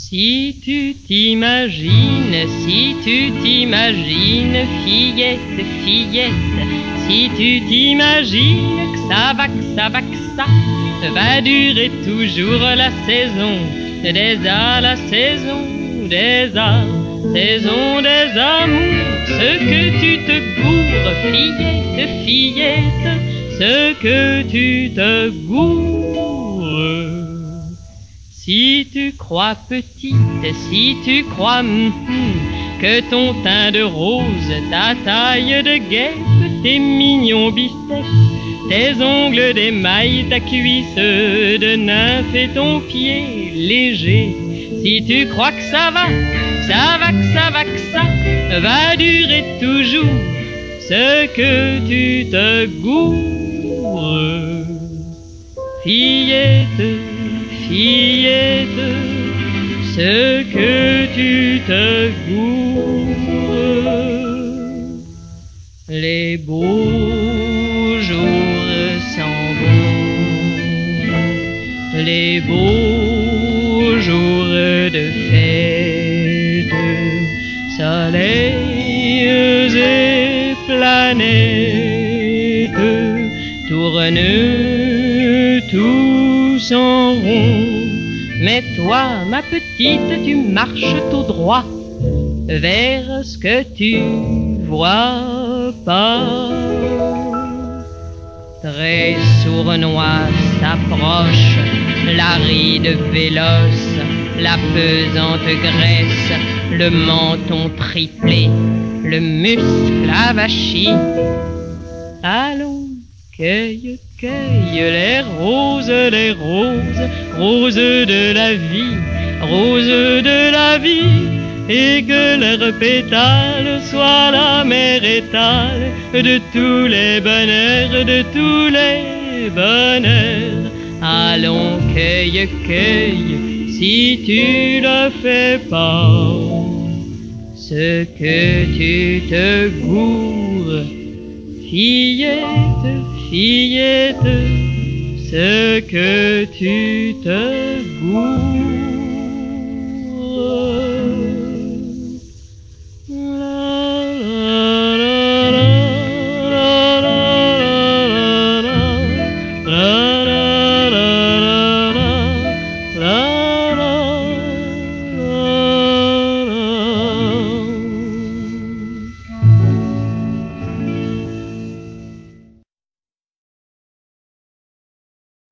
Si tu t'imagines, fillette, fillette, si tu t'imagines que ça va, va durer toujours la saison la saison des saison des amours, ce que tu te gourres, fillette, fillette, ce que tu te gourres. Si tu crois petite, si tu crois que ton teint de rose, ta taille de guêpe, tes mignons biceps, tes ongles d'émail, ta cuisse de nymphe et ton pied léger, si tu crois que ça va va durer toujours, ce que tu te gourres, fillette, fillette, ce que tu te gourres. Les beaux jours s'en vont, les beaux jours de fête, soleils et planètes tournent tous en rond. Mais toi, ma petite, tu marches tout droit vers ce que tu vois pas. Très sournois s'approche la ride véloce, la pesante graisse, le menton triplé, le muscle avachi. Allons, cueille, cueille les roses, roses de la vie, roses de la vie, et que leurs pétales soient la mer étale de tous les bonheurs, de tous les bonheurs. Allons, cueille, cueille, si tu le fais pas, ce que tu te gourres, fillette, fillette, ce que tu te gourres.